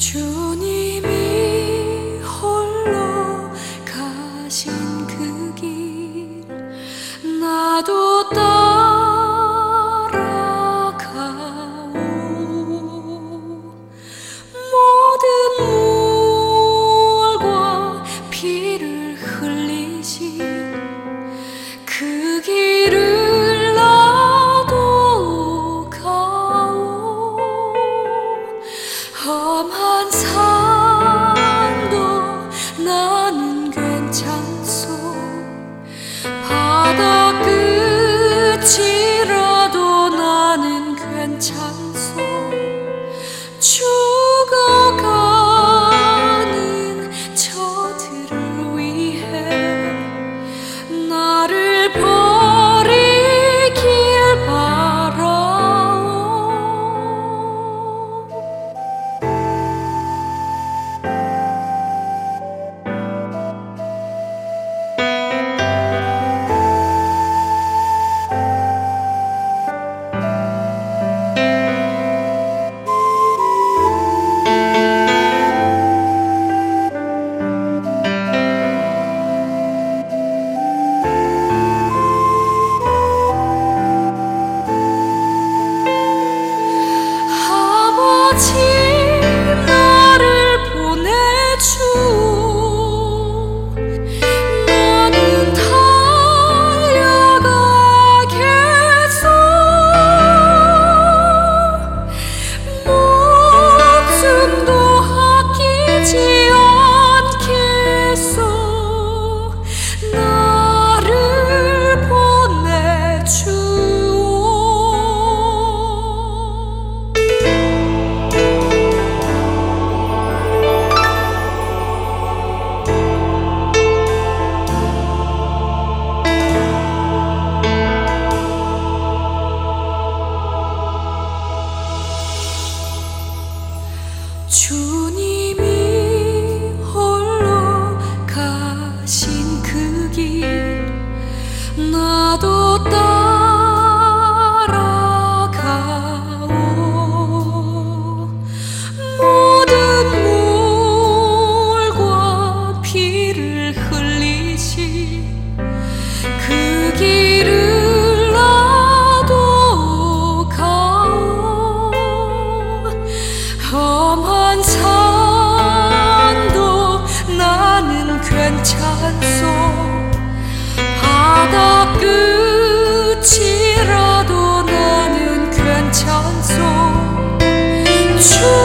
주님이 홀로 가신 그 길 나도 따라가오. 모든 물과 피를 흘리신 그 길을 나도 가오. 험한 산도 나는 괜찮소. 바다 끝이라도 나는 괜찮소. 죽어가는 저들을 위해 나를 버리길 바라오. 아버지 나를 보내주오. 나는 달려가겠소. 목숨도 아끼지 않겠소. 나를 보내주오. 주님이 홀로 가신 그 길 나도 따라가오. 모든 물과 피를 흘리신 그 길을 나도 가오. 험한 산도 나는 괜찮소. 바다 끝이라도 나는 괜찮소.